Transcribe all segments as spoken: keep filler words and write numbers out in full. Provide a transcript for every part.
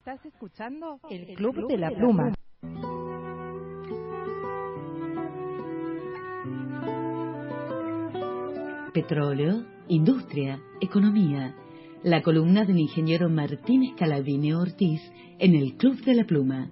Estás escuchando El Club de la Pluma. Petróleo, industria, economía. La columna del ingeniero Martín Scalabrini Ortiz en El Club de la Pluma.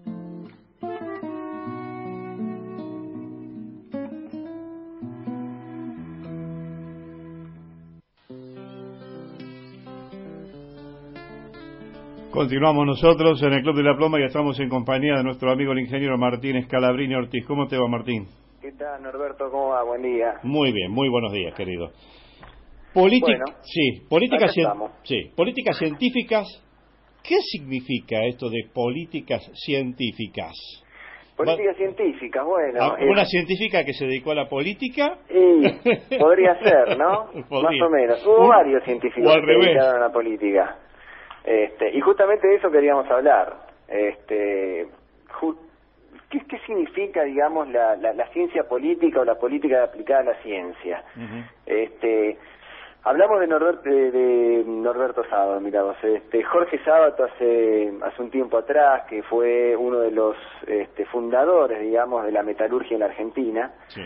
Continuamos nosotros en el Club de la Pluma y estamos en compañía de nuestro amigo el ingeniero Martín Scalabrini Ortiz. ¿Cómo te va, Martín? ¿Qué tal, Norberto? ¿Cómo va? Buen día. Muy bien, muy buenos días, querido. Política, bueno, sí, políticas, cien, sí, políticas científicas. ¿Qué significa esto de políticas científicas? Políticas Va, científicas, bueno. ¿A una es, científica que se dedicó a la política? Y podría ser, ¿no? Podría. Más o menos. Hubo Un, varios científicos que se dedicaron a la política. Este, y justamente de eso queríamos hablar. Este, ju ¿qué, ¿Qué significa, digamos, la, la, la ciencia política o la política aplicada a la ciencia? Uh-huh. Este, hablamos de Norberto, de, de Norberto Sábato, mirá vos, este, Jorge Sábato hace, hace un tiempo atrás, que fue uno de los este, fundadores, digamos, de la metalurgia en la Argentina. Sí.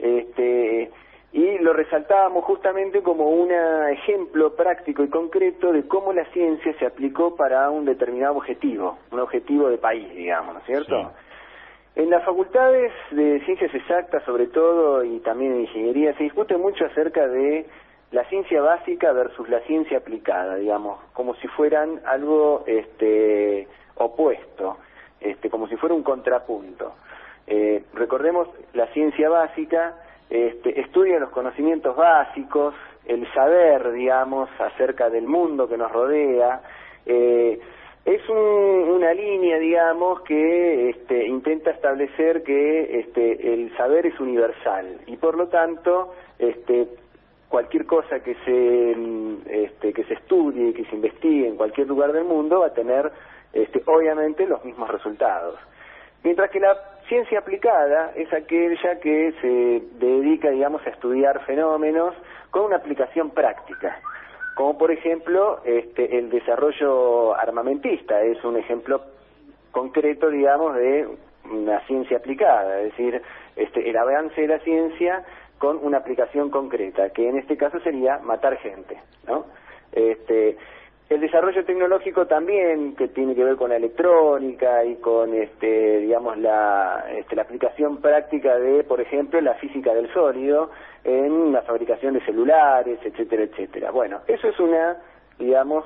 Este, y lo resaltábamos justamente como un ejemplo práctico y concreto de cómo la ciencia se aplicó para un determinado objetivo, un objetivo de país, digamos, ¿no es cierto? Sí. En las facultades de ciencias exactas, sobre todo, y también en ingeniería, se discute mucho acerca de la ciencia básica versus la ciencia aplicada, digamos, como si fueran algo este, opuesto, este, como si fuera un contrapunto. Eh, recordemos, la ciencia básica Este, estudia los conocimientos básicos, el saber, digamos, acerca del mundo que nos rodea. Eh, es un, una línea, digamos, que este, intenta establecer que este, el saber es universal y por lo tanto este, cualquier cosa que se, este, que se estudie, que se investigue en cualquier lugar del mundo va a tener este, obviamente los mismos resultados. Mientras que la ciencia aplicada es aquella que se dedica, digamos, a estudiar fenómenos con una aplicación práctica, como por ejemplo este, el desarrollo armamentista, es un ejemplo concreto, digamos, de una ciencia aplicada, es decir, este, el avance de la ciencia con una aplicación concreta, que en este caso sería matar gente, ¿no? Este, El desarrollo tecnológico también, que tiene que ver con la electrónica y con, este, digamos, la, este, la aplicación práctica de, por ejemplo, la física del sólido en la fabricación de celulares, etcétera, etcétera. Bueno, eso es una, digamos,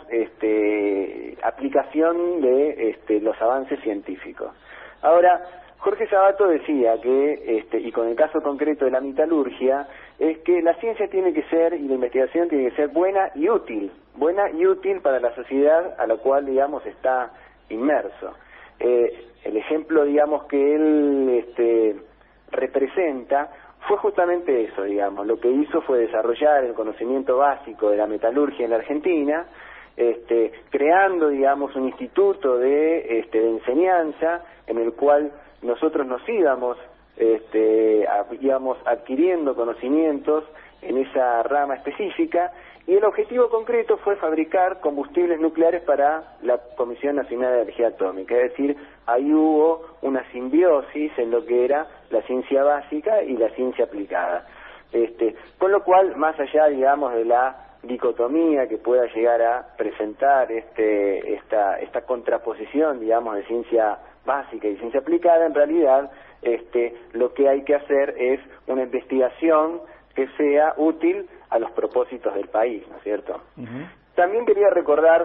este, aplicación de este, los avances científicos. Ahora, Jorge Sábato decía que, este, y con el caso concreto de la metalurgia, es que la ciencia tiene que ser, y la investigación tiene que ser buena y útil, buena y útil para la sociedad a la cual, digamos, está inmerso. Eh, el ejemplo, digamos, que él este, representa fue justamente eso, digamos, lo que hizo fue desarrollar el conocimiento básico de la metalurgia en la Argentina, este, creando, digamos, un instituto de, este, de enseñanza en el cual nosotros nos íbamos, este, a, íbamos adquiriendo conocimientos en esa rama específica, y el objetivo concreto fue fabricar combustibles nucleares para la Comisión Nacional de Energía Atómica, es decir, ahí hubo una simbiosis en lo que era la ciencia básica y la ciencia aplicada. Este, con lo cual, más allá, digamos, de la dicotomía que pueda llegar a presentar este, esta, esta contraposición, digamos, de ciencia básica y ciencia aplicada, en realidad este, lo que hay que hacer es una investigación que sea útil a los propósitos del país, ¿no es cierto? Uh-huh. También quería recordar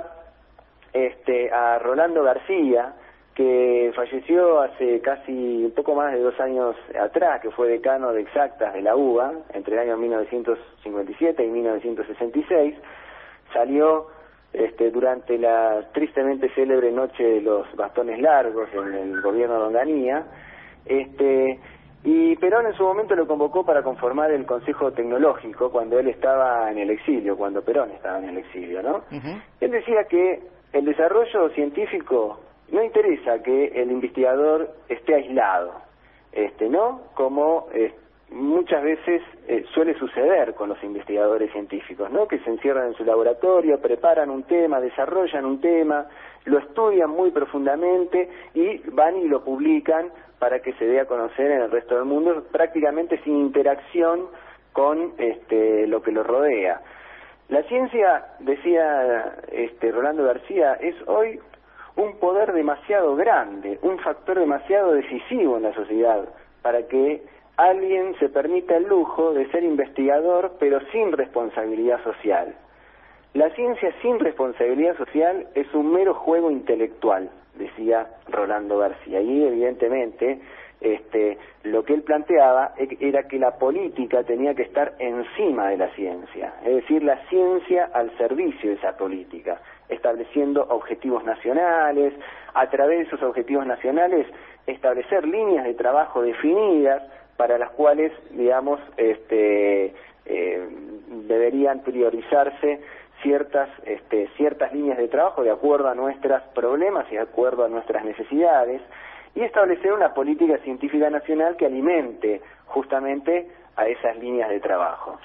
este, a Rolando García, que falleció hace casi un poco más de dos años atrás, que fue decano de exactas de la U B A, entre el año mil novecientos cincuenta y siete y mil novecientos sesenta y seis, salió este, durante la tristemente célebre noche de los bastones largos en el gobierno de Onganía, este, y Perón en su momento lo convocó para conformar el Consejo Tecnológico cuando él estaba en el exilio, cuando Perón estaba en el exilio, ¿no? Uh-huh. Él decía que el desarrollo científico no interesa que el investigador esté aislado, este, ¿no? Como eh, muchas veces eh, suele suceder con los investigadores científicos, ¿no? Que se encierran en su laboratorio, preparan un tema, desarrollan un tema, lo estudian muy profundamente y van y lo publican para que se dé a conocer en el resto del mundo, prácticamente sin interacción con este, lo que lo rodea. La ciencia, decía este, Rolando García, es hoy un poder demasiado grande, un factor demasiado decisivo en la sociedad para que alguien se permita el lujo de ser investigador pero sin responsabilidad social. La ciencia sin responsabilidad social es un mero juego intelectual, decía Rolando García, y evidentemente este, lo que él planteaba era que la política tenía que estar encima de la ciencia, es decir, la ciencia al servicio de esa política, estableciendo objetivos nacionales, a través de esos objetivos nacionales establecer líneas de trabajo definidas para las cuales, digamos, este, eh, deberían priorizarse ciertas este, ciertas líneas de trabajo de acuerdo a nuestros problemas y de acuerdo a nuestras necesidades, y establecer una política científica nacional que alimente justamente a esas líneas de trabajo.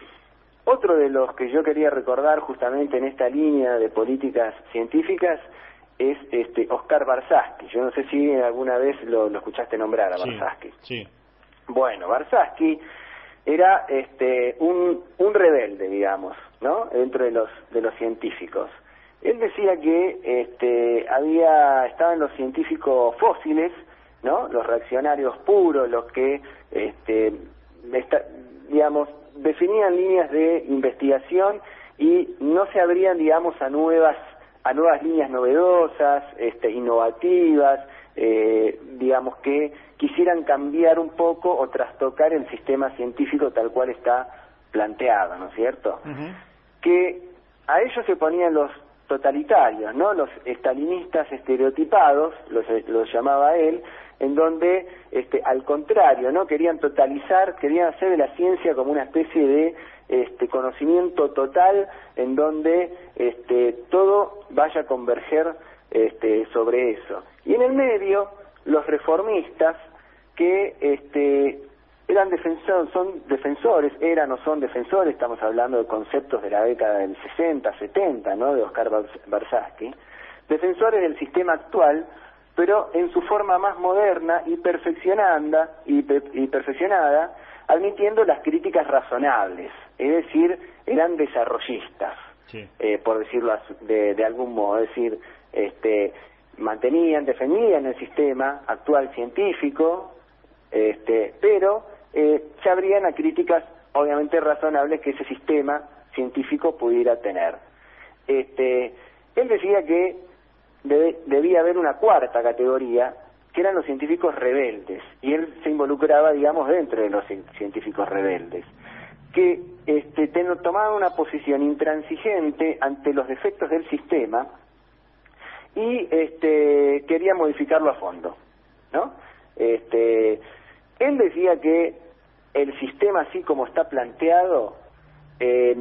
Otro de los que yo quería recordar justamente en esta línea de políticas científicas es este Oscar Barsaski. Yo no sé si alguna vez lo, lo escuchaste nombrar a Barsaski. Sí, sí. Bueno, Barsaski era este un, un rebelde, digamos, ¿no? Dentro de los de los científicos. Él decía que este había estaban los científicos fósiles, ¿no? Los reaccionarios puros, los que este esta, digamos definían líneas de investigación y no se abrían, digamos, a nuevas a nuevas líneas novedosas, este innovativas, eh, digamos que quisieran cambiar un poco o trastocar el sistema científico tal cual está planteado, ¿no es cierto? Uh-huh. Que a ellos se ponían los totalitarios, ¿no? Los estalinistas estereotipados, los, los llamaba él, en donde, este, al contrario, ¿no? Querían totalizar, querían hacer de la ciencia como una especie de este, conocimiento total, en donde este, todo vaya a converger este, sobre eso. Y en el medio, los reformistas, que este, eran defensores, son defensores, eran o son defensores, estamos hablando de conceptos de la década del sesenta, setenta, ¿no? De Oscar Barsaski, defensores del sistema actual, pero en su forma más moderna y perfeccionada, y, pe y perfeccionada, admitiendo las críticas razonables, es decir, eran desarrollistas, sí. eh, por decirlo de, de algún modo, es decir, este, mantenían, defendían el sistema actual científico, este, pero eh, se abrían a críticas obviamente razonables que ese sistema científico pudiera tener. Este, él decía que debe, debía haber una cuarta categoría, que eran los científicos rebeldes, y él se involucraba, digamos, dentro de los científicos rebeldes, que este, ten, tomaban una posición intransigente ante los defectos del sistema y este, quería modificarlo a fondo, ¿no? Este, él decía que el sistema así como está planteado eh,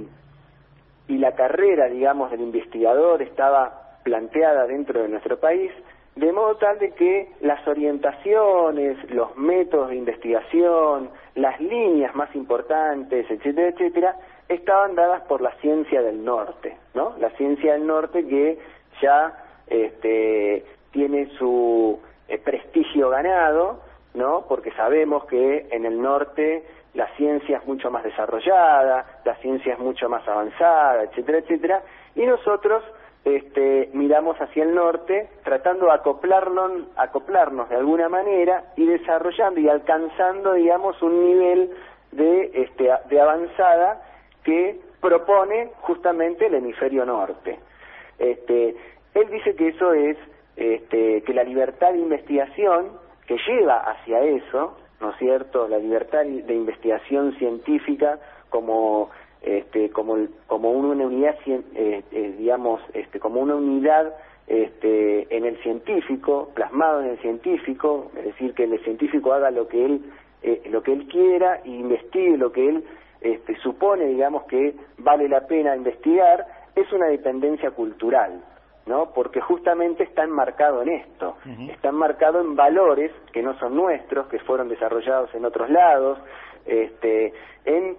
y la carrera, digamos, del investigador estaba planteada dentro de nuestro país, de modo tal de que las orientaciones, los métodos de investigación, las líneas más importantes, etcétera, etcétera, estaban dadas por la ciencia del norte, ¿no? La ciencia del norte que ya este, tiene su eh, prestigio ganado, ¿no? Porque sabemos que en el norte la ciencia es mucho más desarrollada, la ciencia es mucho más avanzada, etcétera, etcétera, y nosotros este, miramos hacia el norte tratando de acoplarnos, acoplarnos de alguna manera y desarrollando y alcanzando, digamos, un nivel de, este, de avanzada que propone justamente el hemisferio norte. Este, él dice que eso es, este, que la libertad de investigación que lleva hacia eso, ¿no es cierto?, la libertad de investigación científica como este, como como una unidad, eh, eh, digamos, este, como una unidad este, en el científico, plasmado en el científico, es decir, que el científico haga lo que él eh, lo que él quiera y investigue lo que él este, supone, digamos, que vale la pena investigar, es una dependencia cultural, ¿no? Porque justamente está enmarcado en esto, uh-huh. está enmarcado en valores que no son nuestros, que fueron desarrollados en otros lados, este, en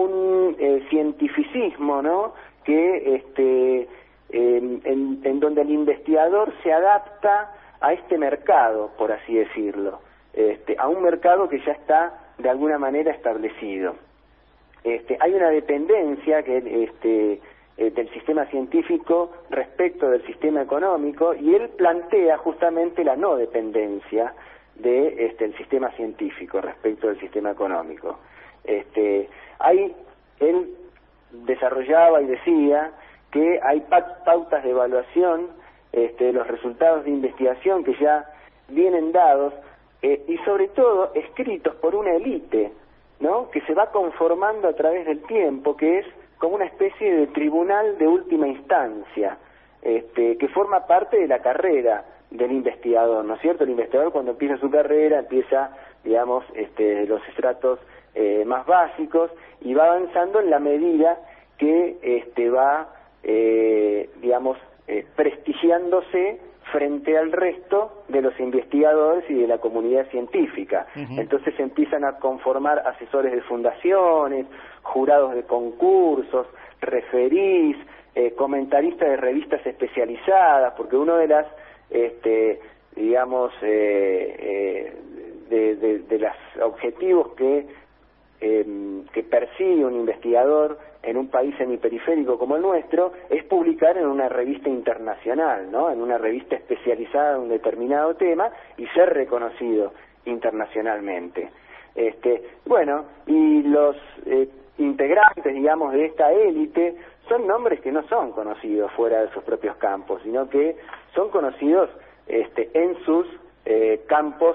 un eh, cientificismo, ¿no? Que este, en, en, en donde el investigador se adapta a este mercado, por así decirlo, este, a un mercado que ya está de alguna manera establecido. Este, hay una dependencia que este eh, del sistema científico respecto del sistema económico, y él plantea justamente la no dependencia de este el sistema científico respecto del sistema económico. Este, hay él desarrollaba y decía que hay pautas de evaluación este, de los resultados de investigación que ya vienen dados eh, y sobre todo escritos por una élite, ¿no? Que se va conformando a través del tiempo, que es como una especie de tribunal de última instancia, este, que forma parte de la carrera del investigador, ¿no es cierto? El investigador, cuando empieza su carrera, empieza, digamos, este, los estratos eh, más básicos, y va avanzando en la medida que este, va, eh, digamos, eh, prestigiándose frente al resto de los investigadores y de la comunidad científica. Uh-huh. Entonces empiezan a conformar asesores de fundaciones, jurados de concursos, referís, eh, comentaristas de revistas especializadas, porque uno de las, este, digamos, eh, eh, de, de, de los objetivos que, eh, que persigue un investigador en un país semiperiférico como el nuestro, es publicar en una revista internacional, ¿no? En una revista especializada en un determinado tema y ser reconocido internacionalmente. Este, bueno, y los eh, integrantes, digamos, de esta élite son nombres que no son conocidos fuera de sus propios campos, sino que son conocidos este, en sus eh, campos,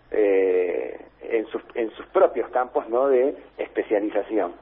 eh, en sus, en sus propios campos, ¿no? De especialización.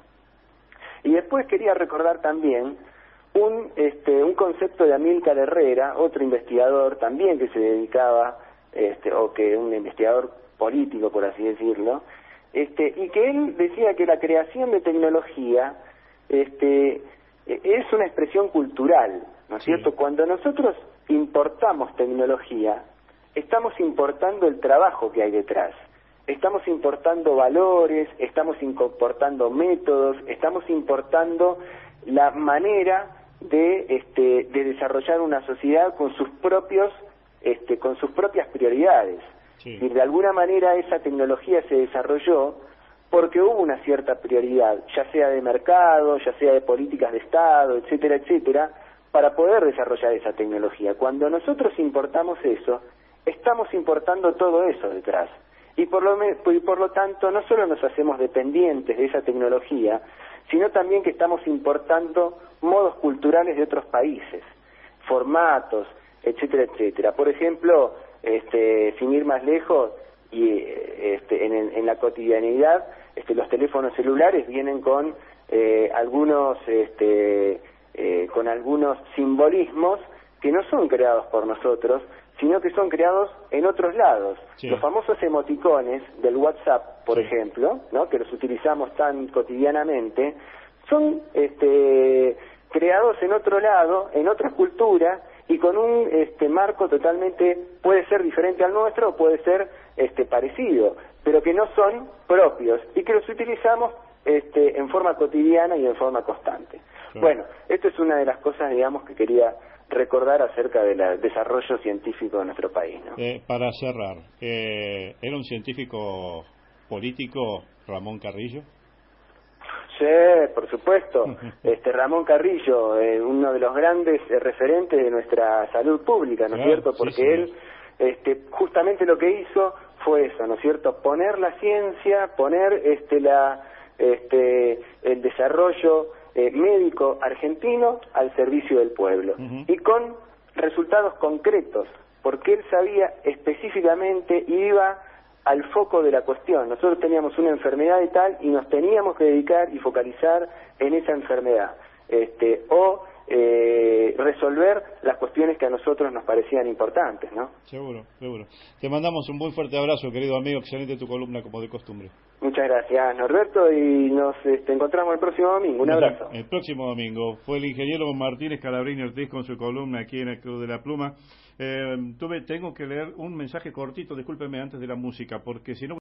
Y después quería recordar también un este un concepto de Amílcar Herrera, otro investigador también que se dedicaba, este o que un investigador político, por así decirlo, este y que él decía que la creación de tecnología este es una expresión cultural, ¿no es cierto? Cuando nosotros importamos tecnología, estamos importando el trabajo que hay detrás. Estamos importando valores, estamos importando métodos, estamos importando la manera de este de desarrollar una sociedad con sus propios este con sus propias prioridades. Sí. Y de alguna manera esa tecnología se desarrolló porque hubo una cierta prioridad, ya sea de mercado, ya sea de políticas de Estado, etcétera, etcétera, para poder desarrollar esa tecnología. Cuando nosotros importamos eso, estamos importando todo eso detrás. Y por lo, y por lo tanto no solo nos hacemos dependientes de esa tecnología, sino también que estamos importando modos culturales de otros países, formatos, etcétera, etcétera. Por ejemplo, este, sin ir más lejos, y este, en, en la cotidianidad, este, los teléfonos celulares vienen con eh, algunos, este, eh, con algunos simbolismos que no son creados por nosotros, sino que son creados en otros lados. Sí. Los famosos emoticones del WhatsApp, por sí. ejemplo, ¿no? Que los utilizamos tan cotidianamente, son este, creados en otro lado, en otra cultura, y con un este, marco totalmente, puede ser diferente al nuestro o puede ser este, parecido, pero que no son propios y que los utilizamos este, en forma cotidiana y en forma constante. Sí. Bueno, esto es una de las cosas, digamos, que quería recordar acerca del desarrollo científico de nuestro país, ¿no? Eh, para cerrar, eh, ¿era un científico político Ramón Carrillo? Sí, por supuesto. Este Ramón Carrillo, eh, uno de los grandes eh, referentes de nuestra salud pública, ¿no es cierto? Porque sí, él, este, justamente lo que hizo fue eso, ¿no es cierto? Poner la ciencia, poner este la este el desarrollo Eh, médico argentino al servicio del pueblo, uh-huh. y con resultados concretos, porque él sabía específicamente, iba al foco de la cuestión. Nosotros teníamos una enfermedad y tal, y nos teníamos que dedicar y focalizar en esa enfermedad, este o eh, resolver las cuestiones que a nosotros nos parecían importantes, ¿no? Seguro, seguro. Te mandamos un muy fuerte abrazo, querido amigo, excelente tu columna como de costumbre. Muchas gracias, Norberto, y nos este, encontramos el próximo domingo. Un abrazo. El próximo domingo fue el ingeniero Martín Scalabrini Ortiz con su columna aquí en el Club de la Pluma. Eh, tuve, tengo que leer un mensaje cortito, discúlpeme, antes de la música, porque si no